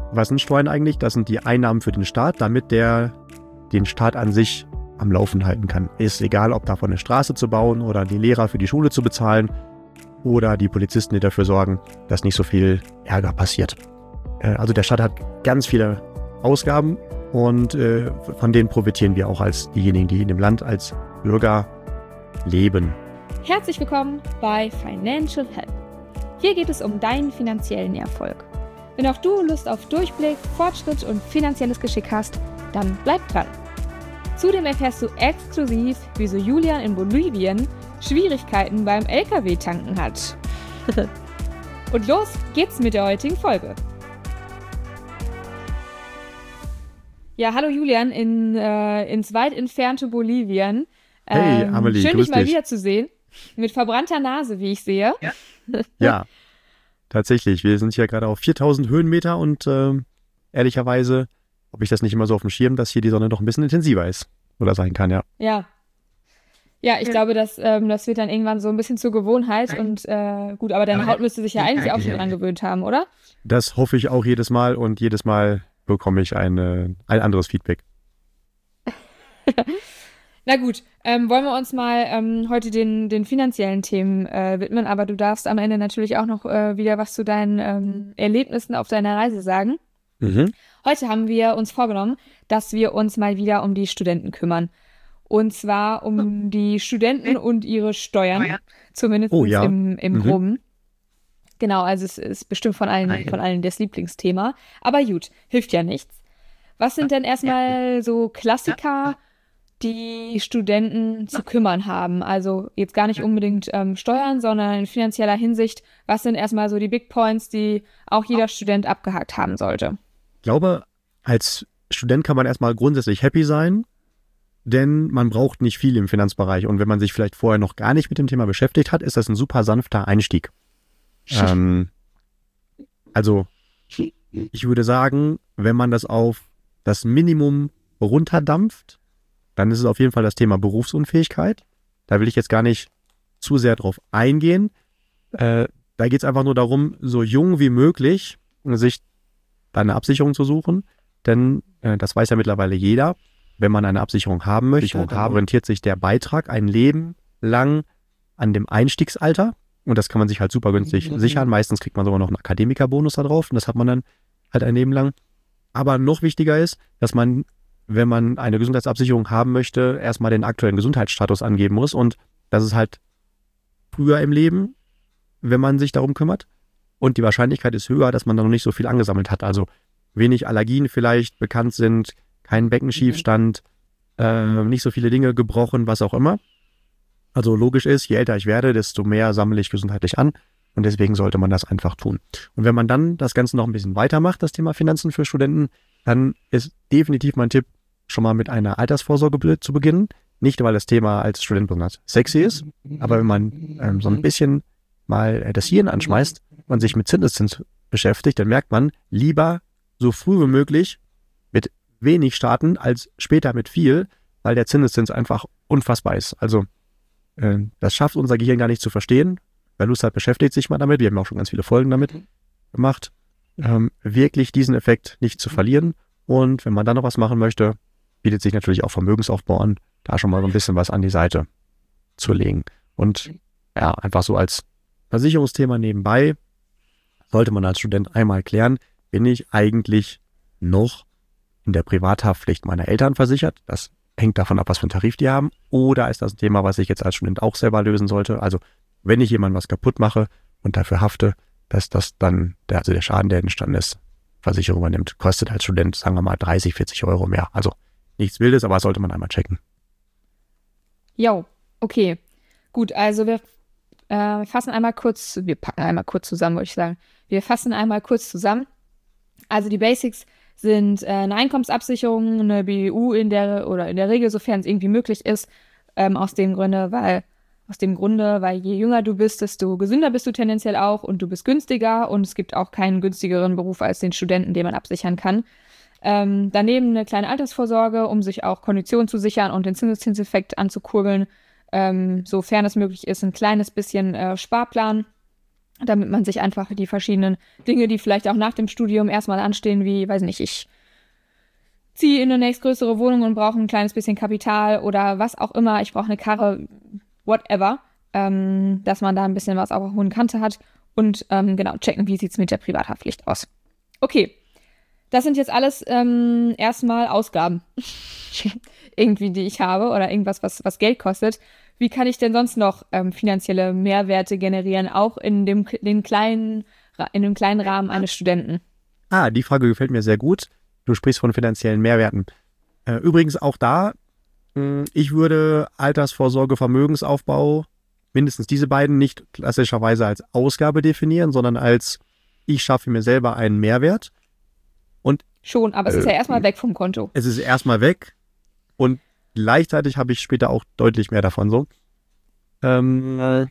Was sind Steuern eigentlich? Das sind die Einnahmen für den Staat, damit der den Staat an sich am Laufen halten kann. Ist egal, ob davon eine Straße zu bauen oder die Lehrer für die Schule zu bezahlen oder die Polizisten, die dafür sorgen, dass nicht so viel Ärger passiert. Also der Staat hat ganz viele Ausgaben und von denen profitieren wir auch als diejenigen, die in dem Land als Bürger leben. Herzlich willkommen bei Financial Help. Hier geht es um deinen finanziellen Erfolg. Wenn auch du Lust auf Durchblick, Fortschritt und finanzielles Geschick hast, dann bleib dran. Zudem erfährst du exklusiv, wieso Julian in Bolivien Schwierigkeiten beim LKW-Tanken hat. Und los geht's mit der heutigen Folge. Ja, hallo Julian ins weit entfernte Bolivien. Hey Amelie, schön, grüß dich mal dich. wiederzusehen. Mit verbrannter Nase, wie ich sehe. Ja, tatsächlich. Wir sind hier gerade auf 4000 Höhenmeter und ehrlicherweise habe ich das nicht immer so auf dem Schirm, dass hier die Sonne doch ein bisschen intensiver ist. Oder sein kann, ja. Ja, ich glaube, das wird dann irgendwann so ein bisschen zur Gewohnheit. Und gut, aber deine Haut müsste sich ja eigentlich auch schon dran gewöhnt haben, oder? Das hoffe ich auch jedes Mal und jedes Mal bekomme ich ein anderes Feedback. Na gut, wollen wir uns mal heute den finanziellen Themen widmen, aber du darfst am Ende natürlich auch noch wieder was zu deinen Erlebnissen auf deiner Reise sagen. Mhm. Heute haben wir uns vorgenommen, dass wir uns mal wieder um die Studenten kümmern. Und zwar um die Studenten und ihre Steuern, zumindest im Groben. Genau, also es ist bestimmt von allen das Lieblingsthema. Aber gut, hilft ja nichts. Was sind denn erstmal so Klassiker, die Studenten zu kümmern haben? Also jetzt gar nicht unbedingt Steuern, sondern in finanzieller Hinsicht. Was sind erstmal so die Big Points, die auch jeder Student abgehakt haben sollte? Ich glaube, als Student kann man erstmal grundsätzlich happy sein, denn man braucht nicht viel im Finanzbereich. Und wenn man sich vielleicht vorher noch gar nicht mit dem Thema beschäftigt hat, ist das ein super sanfter Einstieg. Also, ich würde sagen, wenn man das auf das Minimum runterdampft, dann ist es auf jeden Fall das Thema Berufsunfähigkeit. Da will ich jetzt gar nicht zu sehr drauf eingehen. Da geht es einfach nur darum, so jung wie möglich sich eine Absicherung zu suchen. Denn das weiß ja mittlerweile jeder. Wenn man eine Absicherung haben möchte, dann orientiert sich der Beitrag ein Leben lang an dem Einstiegsalter. Und das kann man sich halt super günstig sichern. Meistens kriegt man sogar noch einen Akademikerbonus da drauf. Und das hat man dann halt ein Leben lang. Aber noch wichtiger ist, dass man, wenn man eine Gesundheitsabsicherung haben möchte, erstmal den aktuellen Gesundheitsstatus angeben muss. Und das ist halt früher im Leben, wenn man sich darum kümmert. Und die Wahrscheinlichkeit ist höher, dass man da noch nicht so viel angesammelt hat. Also wenig Allergien vielleicht bekannt sind, kein Beckenschiefstand, nicht so viele Dinge gebrochen, was auch immer. Also logisch ist, je älter ich werde, desto mehr sammle ich gesundheitlich an. Und deswegen sollte man das einfach tun. Und wenn man dann das Ganze noch ein bisschen weitermacht, das Thema Finanzen für Studenten, dann ist definitiv mein Tipp, schon mal mit einer Altersvorsorge zu beginnen. Nicht, weil das Thema als Student besonders sexy ist, aber wenn man so ein bisschen mal das Hirn anschmeißt und sich mit Zinseszins beschäftigt, dann merkt man, lieber so früh wie möglich mit wenig starten, als später mit viel, weil der Zinseszins einfach unfassbar ist. Also das schafft unser Gehirn gar nicht zu verstehen. Wer Lust hat, beschäftigt sich mal damit. Wir haben auch schon ganz viele Folgen damit gemacht. Wirklich diesen Effekt nicht zu verlieren. Und wenn man dann noch was machen möchte, bietet sich natürlich auch Vermögensaufbau an, da schon mal so ein bisschen was an die Seite zu legen. Und ja, einfach so als Versicherungsthema nebenbei sollte man als Student einmal klären, bin ich eigentlich noch in der Privathaftpflicht meiner Eltern versichert? Das hängt davon ab, was für einen Tarif die haben. Oder ist das ein Thema, was ich jetzt als Student auch selber lösen sollte? Also wenn ich jemandem was kaputt mache und dafür hafte, dass das dann, der Schaden, der entstanden ist, Versicherung übernimmt, kostet als Student, sagen wir mal, 30, 40 Euro mehr. Also nichts Wildes, aber das sollte man einmal checken. Jo, okay. Gut, also wir fassen einmal kurz zusammen, wollte ich sagen. Wir fassen einmal kurz zusammen. Also die Basics sind eine Einkommensabsicherung, eine BDU in der Regel, sofern es irgendwie möglich ist, aus dem Grunde, weil je jünger du bist, desto gesünder bist du tendenziell auch und du bist günstiger und es gibt auch keinen günstigeren Beruf als den Studenten, den man absichern kann. Daneben eine kleine Altersvorsorge, um sich auch Konditionen zu sichern und den Zinseszinseffekt anzukurbeln. Sofern es möglich ist, ein kleines bisschen Sparplan. damit man sich einfach die verschiedenen Dinge, die vielleicht auch nach dem Studium erstmal anstehen, wie, weiß nicht, ich ziehe in eine nächstgrößere Wohnung und brauche ein kleines bisschen Kapital oder was auch immer, ich brauche eine Karre, whatever, dass man da ein bisschen was auf der hohen Kante hat und genau, checken, wie sieht es mit der Privathaftpflicht aus. Okay, das sind jetzt alles erstmal Ausgaben, irgendwie, die ich habe oder irgendwas, was Geld kostet. Wie kann ich denn sonst noch finanzielle Mehrwerte generieren, auch in dem kleinen Rahmen eines Studenten? Die Frage gefällt mir sehr gut. Du sprichst von finanziellen Mehrwerten. Übrigens auch da, ich würde Altersvorsorge, Vermögensaufbau, mindestens diese beiden, nicht klassischerweise als Ausgabe definieren, sondern als ich schaffe mir selber einen Mehrwert. Und schon, aber es ist ja erstmal weg vom Konto. Es ist erstmal weg und gleichzeitig habe ich später auch deutlich mehr davon so. Genau,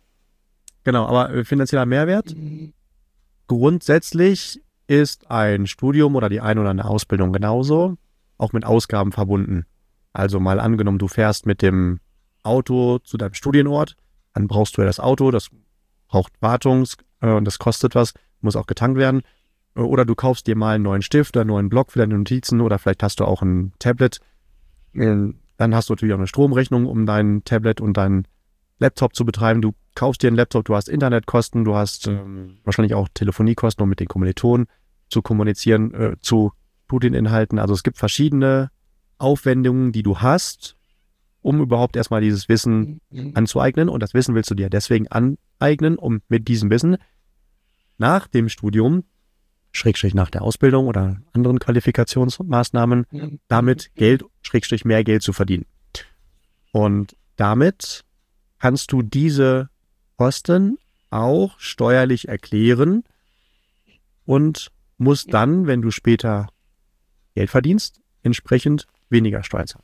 aber finanzieller Mehrwert. Grundsätzlich ist ein Studium oder die ein oder andere Ausbildung genauso, auch mit Ausgaben verbunden. Also mal angenommen, du fährst mit dem Auto zu deinem Studienort, dann brauchst du ja das Auto, das braucht Wartung und das kostet was, muss auch getankt werden. Oder du kaufst dir mal einen neuen Stift, einen neuen Block für deine Notizen oder vielleicht hast du auch ein Tablet. Dann hast du natürlich auch eine Stromrechnung, um dein Tablet und deinen Laptop zu betreiben. Du kaufst dir einen Laptop, du hast Internetkosten, du hast wahrscheinlich auch Telefoniekosten, um mit den Kommilitonen zu kommunizieren, zu Studieninhalten. Also es gibt verschiedene Aufwendungen, die du hast, um überhaupt erstmal dieses Wissen anzueignen. Und das Wissen willst du dir deswegen aneignen, um mit diesem Wissen nach dem Studium, Schrägstrich nach der Ausbildung oder anderen Qualifikationsmaßnahmen, damit Geld, Schrägstrich mehr Geld zu verdienen. Und damit kannst du diese Kosten auch steuerlich erklären und musst dann, wenn du später Geld verdienst, entsprechend weniger Steuern zahlen.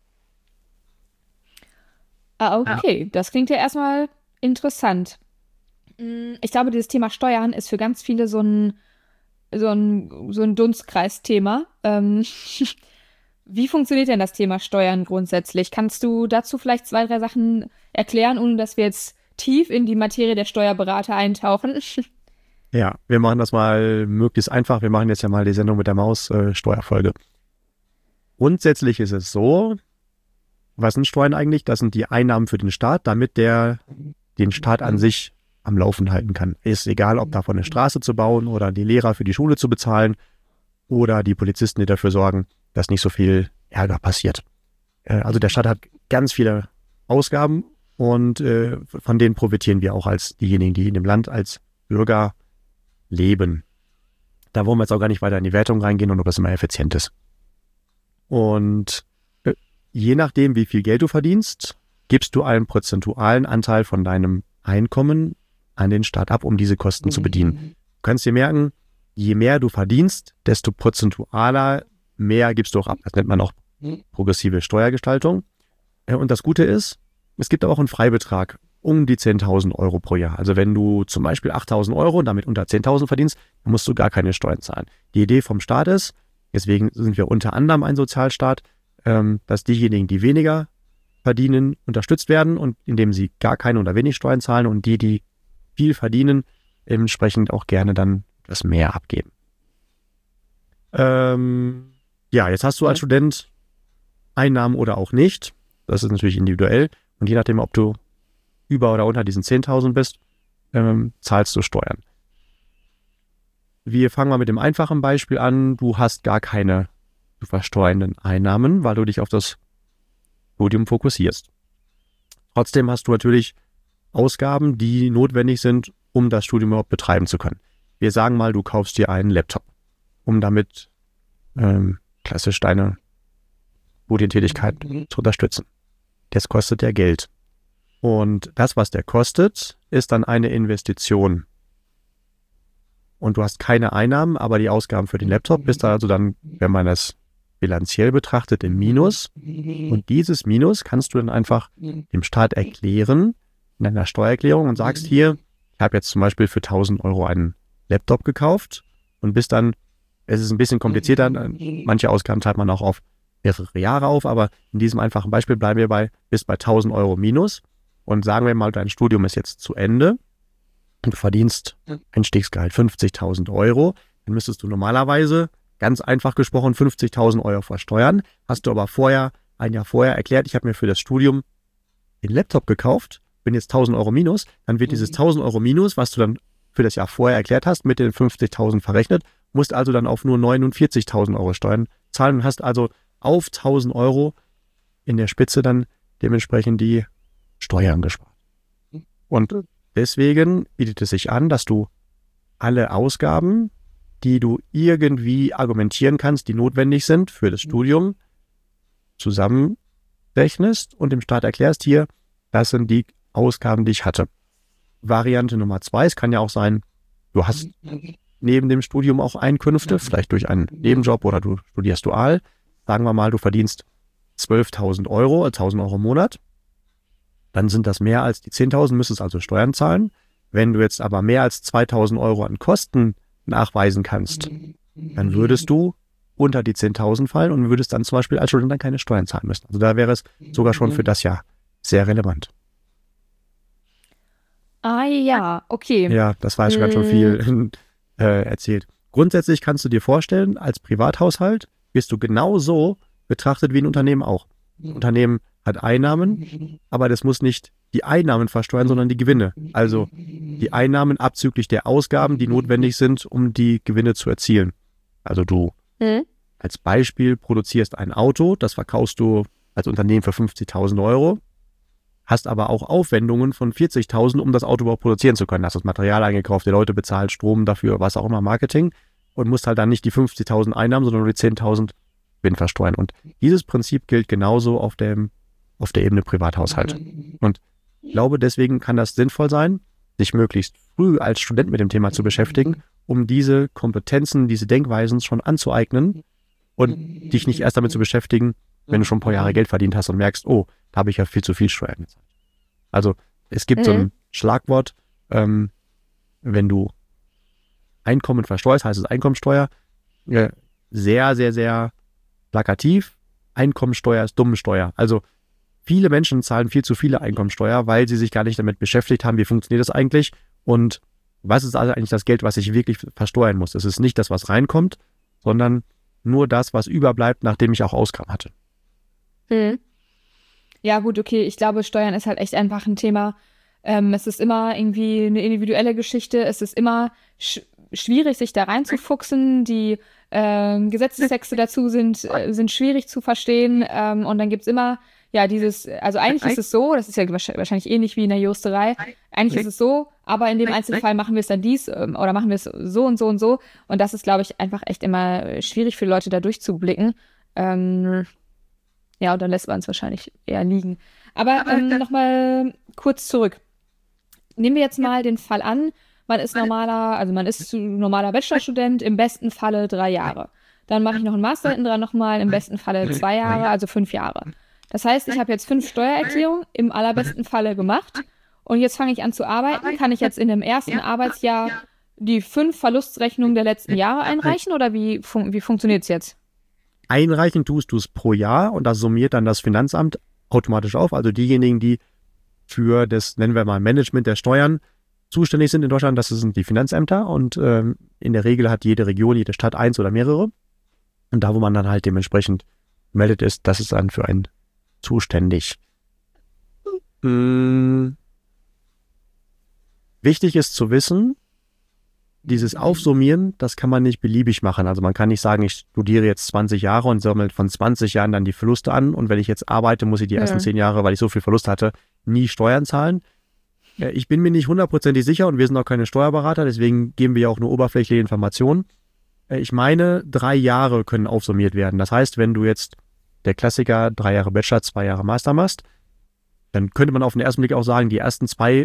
Okay, das klingt ja erstmal interessant. Ich glaube, dieses Thema Steuern ist für ganz viele so ein Dunstkreisthema. Wie funktioniert denn das Thema Steuern grundsätzlich? Kannst du dazu vielleicht 2, 3 Sachen erklären, ohne dass wir jetzt tief in die Materie der Steuerberater eintauchen? Ja, wir machen das mal möglichst einfach. Wir machen jetzt ja mal die Sendung mit der Maus, Steuerfolge. Grundsätzlich ist es so, was sind Steuern eigentlich? Das sind die Einnahmen für den Staat, damit der den Staat an sich am Laufen halten kann. Ist egal, ob davon eine Straße zu bauen oder die Lehrer für die Schule zu bezahlen oder die Polizisten, die dafür sorgen, dass nicht so viel Ärger passiert. Also der Staat hat ganz viele Ausgaben und von denen profitieren wir auch als diejenigen, die in dem Land als Bürger leben. Da wollen wir jetzt auch gar nicht weiter in die Wertung reingehen und ob das immer effizient ist. Und je nachdem, wie viel Geld du verdienst, gibst du einen prozentualen Anteil von deinem Einkommen an den Staat ab, um diese Kosten zu bedienen. Du kannst dir merken, je mehr du verdienst, desto prozentualer mehr gibst du auch ab. Das nennt man auch progressive Steuergestaltung. Und das Gute ist, es gibt aber auch einen Freibetrag um die 10.000 Euro pro Jahr. Also wenn du zum Beispiel 8.000 Euro und damit unter 10.000 verdienst, dann musst du gar keine Steuern zahlen. Die Idee vom Staat ist, deswegen sind wir unter anderem ein Sozialstaat, dass diejenigen, die weniger verdienen, unterstützt werden und indem sie gar keine oder wenig Steuern zahlen und die viel verdienen, entsprechend auch gerne dann etwas mehr abgeben. Jetzt hast du als Student Einnahmen oder auch nicht. Das ist natürlich individuell. Und je nachdem, ob du über oder unter diesen 10.000 bist, zahlst du Steuern. Wir fangen mal mit dem einfachen Beispiel an. Du hast gar keine zu versteuernden Einnahmen, weil du dich auf das Studium fokussierst. Trotzdem hast du natürlich Ausgaben, die notwendig sind, um das Studium überhaupt betreiben zu können. Wir sagen mal, du kaufst dir einen Laptop, um damit klassisch deine Studientätigkeit zu unterstützen. Das kostet ja Geld. Und das, was der kostet, ist dann eine Investition. Und du hast keine Einnahmen, aber die Ausgaben für den Laptop bist also dann, wenn man das bilanziell betrachtet, im Minus. Und dieses Minus kannst du dann einfach dem Staat erklären, in einer Steuererklärung und sagst hier, ich habe jetzt zum Beispiel für 1.000 Euro einen Laptop gekauft und bist dann, es ist ein bisschen komplizierter, manche Ausgaben teilt man auch auf mehrere Jahre auf, aber in diesem einfachen Beispiel bleiben wir bist bei 1.000 Euro Minus und sagen wir mal, dein Studium ist jetzt zu Ende und du verdienst Einstiegsgehalt 50.000 Euro, dann müsstest du normalerweise, ganz einfach gesprochen, 50.000 Euro versteuern. Hast du aber ein Jahr vorher erklärt, ich habe mir für das Studium den Laptop gekauft, bin jetzt 1.000 Euro minus, dann wird dieses 1.000 Euro minus, was du dann für das Jahr vorher erklärt hast, mit den 50.000 verrechnet, musst also dann auf nur 49.000 Euro Steuern zahlen und hast also auf 1.000 Euro in der Spitze dann dementsprechend die Steuern gespart. Und deswegen bietet es sich an, dass du alle Ausgaben, die du irgendwie argumentieren kannst, die notwendig sind für das Studium, zusammenrechnest und dem Staat erklärst, hier, das sind die Ausgaben, die ich hatte. Variante Nummer 2, es kann ja auch sein, du hast neben dem Studium auch Einkünfte, vielleicht durch einen Nebenjob oder du studierst dual. Sagen wir mal, du verdienst 12.000 Euro, 1.000 Euro im Monat. Dann sind das mehr als die 10.000, müsstest also Steuern zahlen. Wenn du jetzt aber mehr als 2.000 Euro an Kosten nachweisen kannst, dann würdest du unter die 10.000 fallen und würdest dann zum Beispiel als Student dann keine Steuern zahlen müssen. Also da wäre es sogar schon für das Jahr sehr relevant. Ah ja, okay. Ja, das war jetzt gerade schon viel erzählt. Grundsätzlich kannst du dir vorstellen, als Privathaushalt wirst du genauso betrachtet wie ein Unternehmen auch. Ein Unternehmen hat Einnahmen, aber das muss nicht die Einnahmen versteuern, sondern die Gewinne. Also die Einnahmen abzüglich der Ausgaben, die notwendig sind, um die Gewinne zu erzielen. Also du als Beispiel produzierst ein Auto, das verkaufst du als Unternehmen für 50.000 Euro, hast aber auch Aufwendungen von 40.000, um das Auto überhaupt produzieren zu können. Hast das Material eingekauft, die Leute bezahlt, Strom dafür, was auch immer, Marketing und musst halt dann nicht die 50.000 Einnahmen, sondern nur die 10.000 Gewinn versteuern. Und dieses Prinzip gilt genauso auf der Ebene Privathaushalt. Und ich glaube, deswegen kann das sinnvoll sein, sich möglichst früh als Student mit dem Thema zu beschäftigen, um diese Kompetenzen, diese Denkweisen schon anzueignen und dich nicht erst damit zu beschäftigen, wenn du schon ein paar Jahre Geld verdient hast und merkst, oh, da habe ich ja viel zu viel Steuern gezahlt. Also es gibt so ein Schlagwort, wenn du Einkommen versteuerst, heißt es Einkommensteuer, sehr, sehr, sehr plakativ. Einkommensteuer ist Dummensteuer. Also viele Menschen zahlen viel zu viele Einkommensteuer, weil sie sich gar nicht damit beschäftigt haben, wie funktioniert das eigentlich und was ist also eigentlich das Geld, was ich wirklich versteuern muss. Es ist nicht das, was reinkommt, sondern nur das, was überbleibt, nachdem ich auch Ausgaben hatte. Ja gut, okay, ich glaube, Steuern ist halt echt einfach ein Thema. Es ist immer irgendwie eine individuelle Geschichte. Es ist immer schwierig, sich da reinzufuchsen. Die Gesetzestexte dazu sind schwierig zu verstehen. Und dann gibt's immer, ja, also eigentlich ist es so, das ist ja wahrscheinlich ähnlich wie in der Juristerei, eigentlich ist es so, aber in dem Einzelfall machen wir es dann oder machen wir es so und so und so. Und das ist, glaube ich, einfach echt immer schwierig für Leute, da durchzublicken. Ja, und dann lässt man es wahrscheinlich eher liegen. Aber nochmal kurz zurück. Nehmen wir jetzt mal den Fall an, man ist normaler Bachelorstudent, im besten Falle 3 Jahre. Dann mache ich noch einen Master hinten dran nochmal, im besten Falle 2 Jahre, also 5 Jahre. Das heißt, ich habe jetzt 5 Steuererklärungen im allerbesten Falle gemacht und jetzt fange ich an zu arbeiten. Kann ich jetzt in dem ersten Arbeitsjahr die 5 Verlustrechnungen der letzten Jahre einreichen oder wie funktioniert es jetzt? Einreichen tust du es pro Jahr und das summiert dann das Finanzamt automatisch auf. Also diejenigen, die für das, nennen wir mal, Management der Steuern zuständig sind in Deutschland, das sind die Finanzämter und in der Regel hat jede Region, jede Stadt eins oder mehrere. Und da, wo man dann halt dementsprechend meldet ist, das ist dann für einen zuständig. Wichtig ist zu wissen, dieses Aufsummieren, das kann man nicht beliebig machen. Also man kann nicht sagen, ich studiere jetzt 20 Jahre und sammle von 20 Jahren dann die Verluste an und wenn ich jetzt arbeite, muss ich die ersten 10 Jahre, weil ich so viel Verlust hatte, nie Steuern zahlen. Ich bin mir nicht 100% sicher und wir sind auch keine Steuerberater, deswegen geben wir ja auch nur oberflächliche Informationen. Ich meine, 3 Jahre können aufsummiert werden. Das heißt, wenn du jetzt der Klassiker 3 Jahre Bachelor, 2 Jahre Master machst, dann könnte man auf den ersten Blick auch sagen, die ersten 2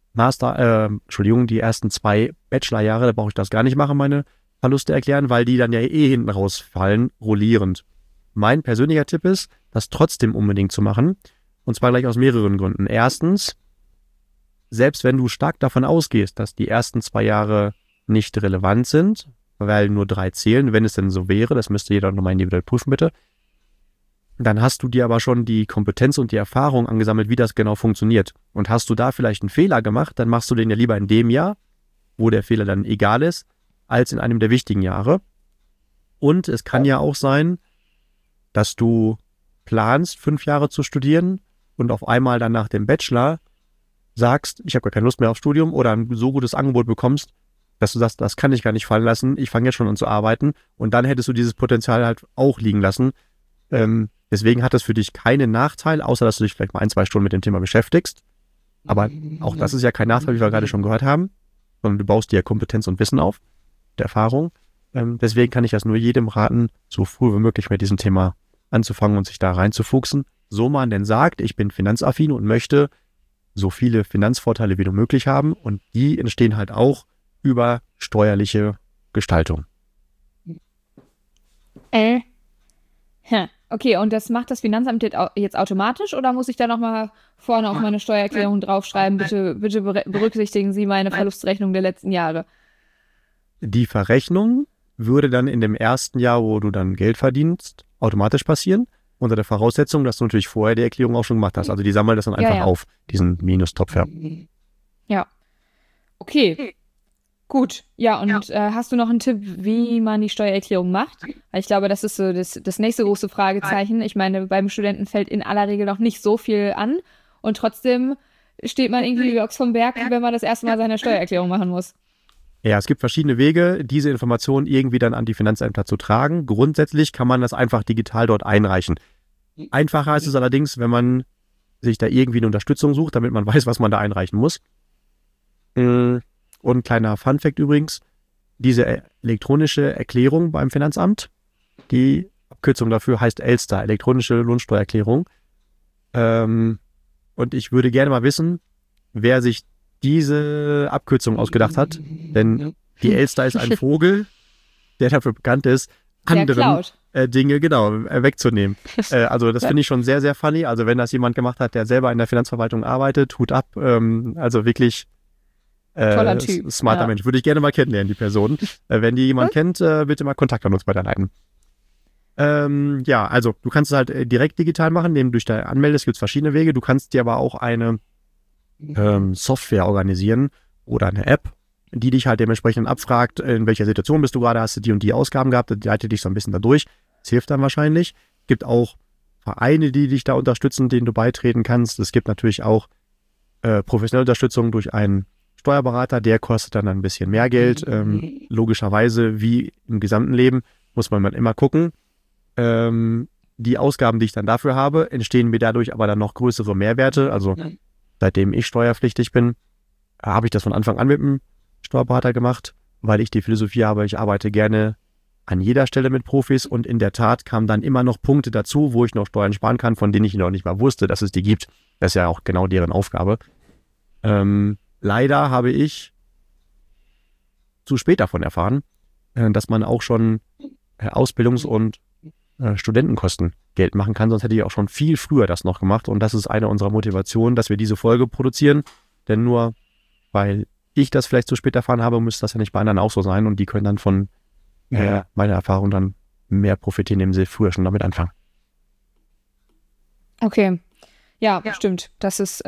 Bachelorjahre, da brauche ich das gar nicht machen, meine Verluste erklären, weil die dann ja hinten rausfallen, rollierend. Mein persönlicher Tipp ist, das trotzdem unbedingt zu machen, und zwar gleich aus mehreren Gründen. Erstens, selbst wenn du stark davon ausgehst, dass die ersten 2 Jahre nicht relevant sind, weil nur 3 zählen, wenn es denn so wäre, das müsste jeder nochmal individuell prüfen, bitte. dann hast du dir aber schon die Kompetenz und die Erfahrung angesammelt, wie das genau funktioniert. Und hast du da vielleicht einen Fehler gemacht, dann machst du den ja lieber in dem Jahr, wo der Fehler dann egal ist, als in einem der wichtigen Jahre. Und es kann ja auch sein, dass du planst, 5 Jahre zu studieren und auf einmal dann nach dem Bachelor sagst, ich habe gar keine Lust mehr auf Studium oder ein so gutes Angebot bekommst, dass du sagst, das kann ich gar nicht fallen lassen, ich fange jetzt schon an zu arbeiten und dann hättest du dieses Potenzial halt auch liegen lassen. Deswegen hat das für dich keinen Nachteil, außer dass du dich vielleicht mal 1, 2 Stunden mit dem Thema beschäftigst. Aber auch das ist ja kein Nachteil, wie wir gerade schon gehört haben, sondern du baust dir Kompetenz und Wissen auf, der Erfahrung. Deswegen kann ich das nur jedem raten, so früh wie möglich mit diesem Thema anzufangen und sich da reinzufuchsen. So man denn sagt, ich bin finanzaffin und möchte so viele Finanzvorteile wie nur möglich haben und die entstehen halt auch über steuerliche Gestaltung. Okay, und das macht das Finanzamt jetzt automatisch oder muss ich da nochmal vorne auf meine Steuererklärung draufschreiben, bitte berücksichtigen Sie meine Verlustrechnung der letzten Jahre? Die Verrechnung würde dann in dem ersten Jahr, wo du dann Geld verdienst, automatisch passieren, unter der Voraussetzung, dass du natürlich vorher die Erklärung auch schon gemacht hast. Also die sammeln das dann einfach auf, diesen Minustopf. Ja. Okay. Gut. Ja, und hast du noch einen Tipp, wie man die Steuererklärung macht? Weil ich glaube, das ist so das nächste große Fragezeichen. Ich meine, beim Studenten fällt in aller Regel noch nicht so viel an und trotzdem steht man irgendwie wie Ochs vom Berg, wenn man das erste Mal seine Steuererklärung machen muss. Ja, es gibt verschiedene Wege, diese Informationen irgendwie dann an die Finanzämter zu tragen. Grundsätzlich kann man das einfach digital dort einreichen. Einfacher ist es allerdings, wenn man sich da irgendwie eine Unterstützung sucht, damit man weiß, was man da einreichen muss. Und kleiner Funfact übrigens, diese elektronische Erklärung beim Finanzamt, die Abkürzung dafür heißt ELSTER, elektronische Lohnsteuererklärung. Und ich würde gerne mal wissen, wer sich diese Abkürzung ausgedacht hat, denn die Elster ist ein Vogel, der dafür bekannt ist, anderen Dinge wegzunehmen. Also das finde ich schon sehr, sehr funny. Also wenn das jemand gemacht hat, der selber in der Finanzverwaltung arbeitet, Hut ab. Also wirklich toller Typ. Smarter Mensch. Würde ich gerne mal kennenlernen, die Person. Wenn die jemand kennt, bitte mal Kontakt an uns weiterleiten. Also du kannst es halt direkt digital machen, indem du dich da anmeldest, gibt es verschiedene Wege. Du kannst dir aber auch eine Software organisieren oder eine App, die dich halt dementsprechend abfragt, in welcher Situation bist du gerade, hast du die und die Ausgaben gehabt, die leitet dich so ein bisschen da durch. Das hilft dann wahrscheinlich. Es gibt auch Vereine, die dich da unterstützen, denen du beitreten kannst. Es gibt natürlich auch professionelle Unterstützung durch einen Steuerberater, der kostet dann ein bisschen mehr Geld. Logischerweise, wie im gesamten Leben, muss man mal immer gucken. Die Ausgaben, die ich dann dafür habe, entstehen mir dadurch aber dann noch größere Mehrwerte. Also seitdem ich steuerpflichtig bin, habe ich das von Anfang an mit dem Steuerberater gemacht, weil ich die Philosophie habe, ich arbeite gerne an jeder Stelle mit Profis und in der Tat kamen dann immer noch Punkte dazu, wo ich noch Steuern sparen kann, von denen ich noch nicht mal wusste, dass es die gibt. Das ist ja auch genau deren Aufgabe. Leider habe ich zu spät davon erfahren, dass man auch schon Ausbildungs- und Studentenkosten Geld machen kann, sonst hätte ich auch schon viel früher das noch gemacht und das ist eine unserer Motivationen, dass wir diese Folge produzieren, denn nur weil ich das vielleicht zu spät erfahren habe, müsste das ja nicht bei anderen auch so sein und die können dann von meiner Erfahrung dann mehr profitieren, indem sie früher schon damit anfangen. Okay, ja. Stimmt, das ist,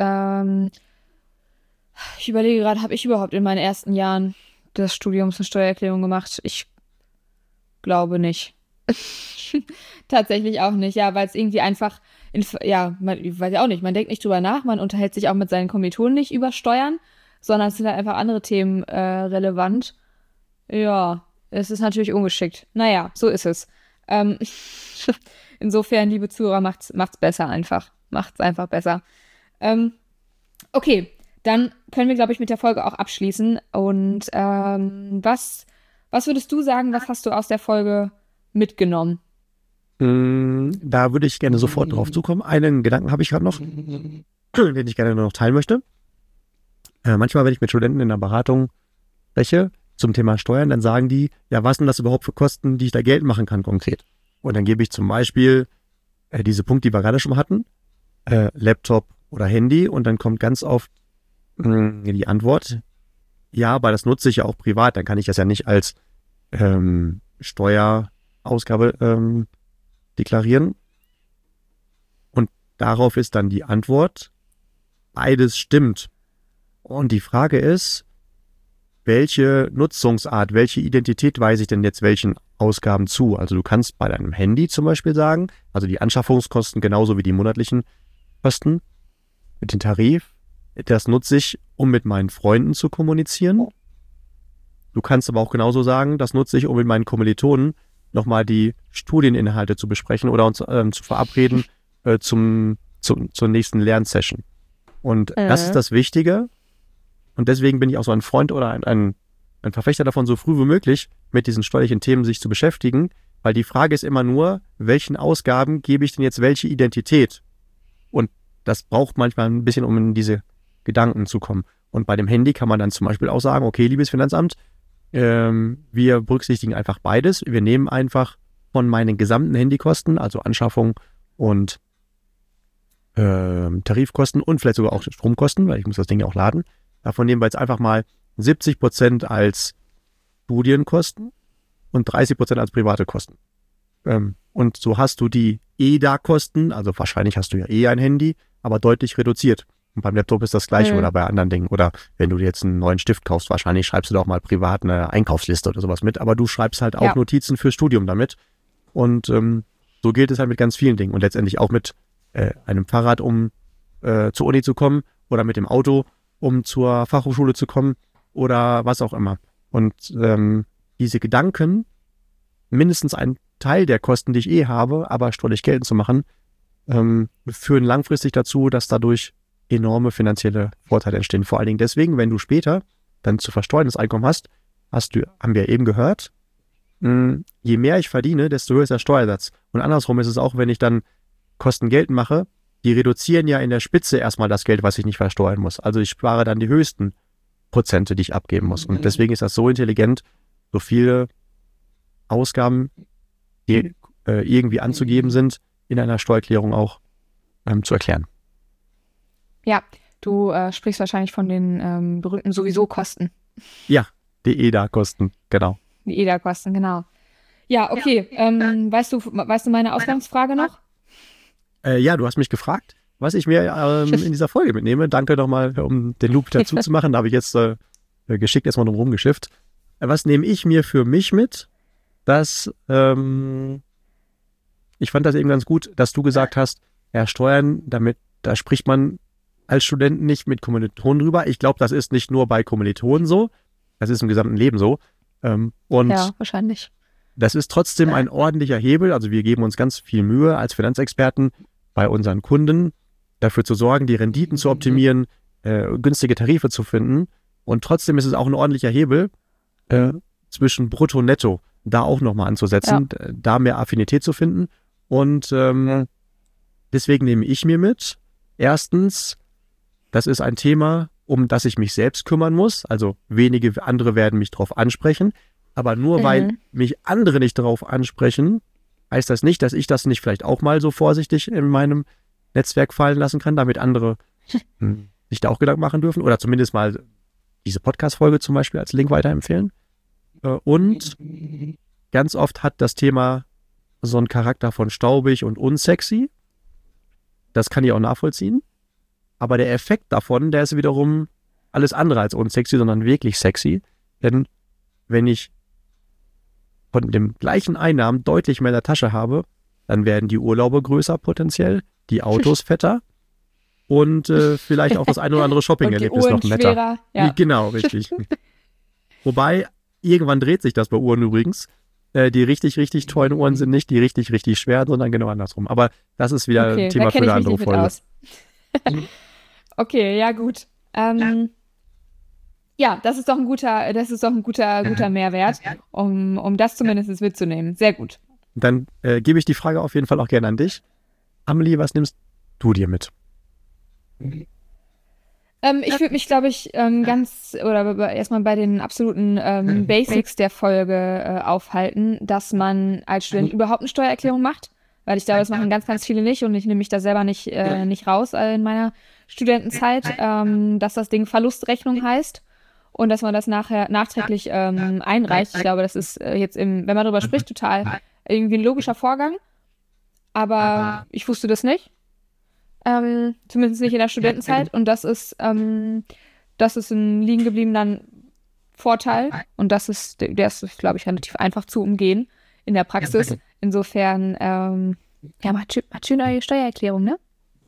ich überlege gerade, habe ich überhaupt in meinen ersten Jahren des Studiums eine Steuererklärung gemacht? Ich glaube nicht. Tatsächlich auch nicht, ja, weil es irgendwie einfach, ich weiß ja auch nicht, man denkt nicht drüber nach, man unterhält sich auch mit seinen Kommilitonen nicht über Steuern, sondern es sind halt einfach andere Themen relevant. Ja, es ist natürlich ungeschickt. Naja, so ist es. Insofern, liebe Zuhörer, macht's besser einfach. Macht's einfach besser. Okay, dann können wir, glaube ich, mit der Folge auch abschließen. Und was würdest du sagen, was hast du aus der Folge mitgenommen? Da würde ich gerne sofort drauf zukommen. Einen Gedanken habe ich gerade noch, den ich gerne noch teilen möchte. Manchmal, wenn ich mit Studenten in der Beratung spreche zum Thema Steuern, dann sagen die, ja, was sind das überhaupt für Kosten, die ich da Geld machen kann konkret? Und dann gebe ich zum Beispiel diese Punkte, die wir gerade schon hatten, Laptop oder Handy und dann kommt ganz oft die Antwort, ja, aber das nutze ich ja auch privat, dann kann ich das ja nicht als Steuerausgabe deklarieren. darauf ist dann die Antwort, beides stimmt. Und die Frage ist, welche Nutzungsart, welche Identität weise ich denn jetzt welchen Ausgaben zu? Also du kannst bei deinem Handy zum Beispiel sagen, also die Anschaffungskosten genauso wie die monatlichen Kosten mit dem Tarif, das nutze ich, um mit meinen Freunden zu kommunizieren. Du kannst aber auch genauso sagen, das nutze ich, um mit meinen Kommilitonen nochmal die Studieninhalte zu besprechen oder uns zu verabreden zur nächsten Lernsession. Und das ist das Wichtige. Und deswegen bin ich auch so ein Freund oder ein Verfechter davon, so früh wie möglich mit diesen steuerlichen Themen sich zu beschäftigen, weil die Frage ist immer nur, welchen Ausgaben gebe ich denn jetzt welche Identität? Und das braucht manchmal ein bisschen, um in diese Gedanken zu kommen. Und bei dem Handy kann man dann zum Beispiel auch sagen, okay, liebes Finanzamt, wir berücksichtigen einfach beides. Wir nehmen einfach von meinen gesamten Handykosten, also Anschaffung und Tarifkosten und vielleicht sogar auch Stromkosten, weil ich muss das Ding ja auch laden. Davon nehmen wir jetzt einfach mal 70% als Studienkosten und 30% als private Kosten. Und so hast du die EDA-Kosten, also wahrscheinlich hast du ja ein Handy, aber deutlich reduziert. Und beim Laptop ist das Gleiche oder bei anderen Dingen. Oder wenn du dir jetzt einen neuen Stift kaufst, wahrscheinlich schreibst du da auch mal privat eine Einkaufsliste oder sowas mit. Aber du schreibst halt auch Notizen fürs Studium damit. Und so gilt es halt mit ganz vielen Dingen. Und letztendlich auch mit einem Fahrrad, um zur Uni zu kommen oder mit dem Auto, um zur Fachhochschule zu kommen oder was auch immer. Und diese Gedanken, mindestens ein Teil der Kosten, die ich habe, aber steuerlich geltend zu machen, führen langfristig dazu, dass dadurch enorme finanzielle Vorteile entstehen. Vor allen Dingen deswegen, wenn du später dann zu versteuerndes Einkommen hast, haben wir eben gehört, je mehr ich verdiene, desto höher ist der Steuersatz. Und andersrum ist es auch, wenn ich dann Kosten geltend mache, die reduzieren ja in der Spitze erstmal das Geld, was ich nicht versteuern muss. Also ich spare dann die höchsten Prozente, die ich abgeben muss. Und deswegen ist das so intelligent, so viele Ausgaben, die irgendwie anzugeben sind, in einer Steuererklärung auch zu erklären. Ja, du sprichst wahrscheinlich von den berühmten Sowieso-Kosten. Ja, die EDA-Kosten, genau. Die EDA-Kosten, genau. Ja, okay. Weißt du meine Ausgangsfrage noch? Ja, du hast mich gefragt, was ich mir in dieser Folge mitnehme. Danke nochmal, um den Loop dazu zu machen. Da habe ich jetzt geschickt erstmal drum rumgeschifft. Was nehme ich mir für mich mit? Ich fand das eben ganz gut, dass du gesagt hast, ja, Steuern, da spricht man als Student nicht mit Kommilitonen drüber. Ich glaube, das ist nicht nur bei Kommilitonen so, das ist im gesamten Leben so. Und ja, wahrscheinlich. Das ist trotzdem ein ordentlicher Hebel. Also wir geben uns ganz viel Mühe als Finanzexperten bei unseren Kunden, dafür zu sorgen, die Renditen zu optimieren, günstige Tarife zu finden. Und trotzdem ist es auch ein ordentlicher Hebel zwischen Brutto und Netto, da auch nochmal anzusetzen, da mehr Affinität zu finden. Und deswegen nehme ich mir mit, erstens, das ist ein Thema, um das ich mich selbst kümmern muss. Also wenige andere werden mich darauf ansprechen. Aber nur weil mich andere nicht darauf ansprechen, heißt das nicht, dass ich das nicht vielleicht auch mal so vorsichtig in meinem Netzwerk fallen lassen kann, damit andere sich da auch Gedanken machen dürfen. Oder zumindest mal diese Podcast-Folge zum Beispiel als Link weiterempfehlen. Und ganz oft hat das Thema so einen Charakter von staubig und unsexy. Das kann ich auch nachvollziehen. Aber der Effekt davon, der ist wiederum alles andere als unsexy, sondern wirklich sexy. Denn wenn ich von dem gleichen Einnahmen deutlich mehr in der Tasche habe, dann werden die Urlaube größer potenziell, die Autos fetter und vielleicht auch das ein oder andere Shopping-Erlebnis noch netter. Ja. Genau, richtig. Wobei, irgendwann dreht sich das bei Uhren übrigens. Die richtig, richtig tollen Uhren sind nicht die richtig, richtig schweren, sondern genau andersrum. Aber das ist wieder ein Thema für eine andere Folge. Okay, ja gut. Ja, das ist doch ein guter Mehrwert, um das zumindest mitzunehmen. Sehr gut. Dann gebe ich die Frage auf jeden Fall auch gerne an dich. Amelie, was nimmst du dir mit? Ich würde mich, glaube ich, erstmal bei den absoluten Basics der Folge aufhalten, dass man als Student überhaupt eine Steuererklärung macht, weil ich glaube, das machen ganz, ganz viele nicht und ich nehme mich da selber nicht raus in meiner Studentenzeit, dass das Ding Verlustrechnung heißt und dass man das nachher nachträglich einreicht. Ich glaube, das ist jetzt, wenn man darüber spricht, total irgendwie ein logischer Vorgang, aber ich wusste das nicht. zumindest nicht in der Studentenzeit. Und das ist ein liegen gebliebener Vorteil. Und der ist, glaube ich, relativ einfach zu umgehen in der Praxis. Insofern, macht schön eure Steuererklärung, ne?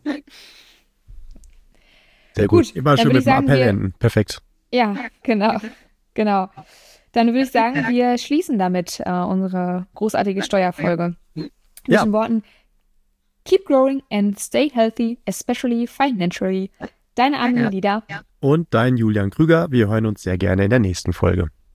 Sehr gut. Immer schön mit dem Appell enden. Perfekt. Ja, genau. Dann würde ich sagen, wir schließen damit unsere großartige Steuerfolge. Mit den Worten: Keep growing and stay healthy, especially financially. Deine Anne Lida. Und dein Julian Krüger. Wir hören uns sehr gerne in der nächsten Folge.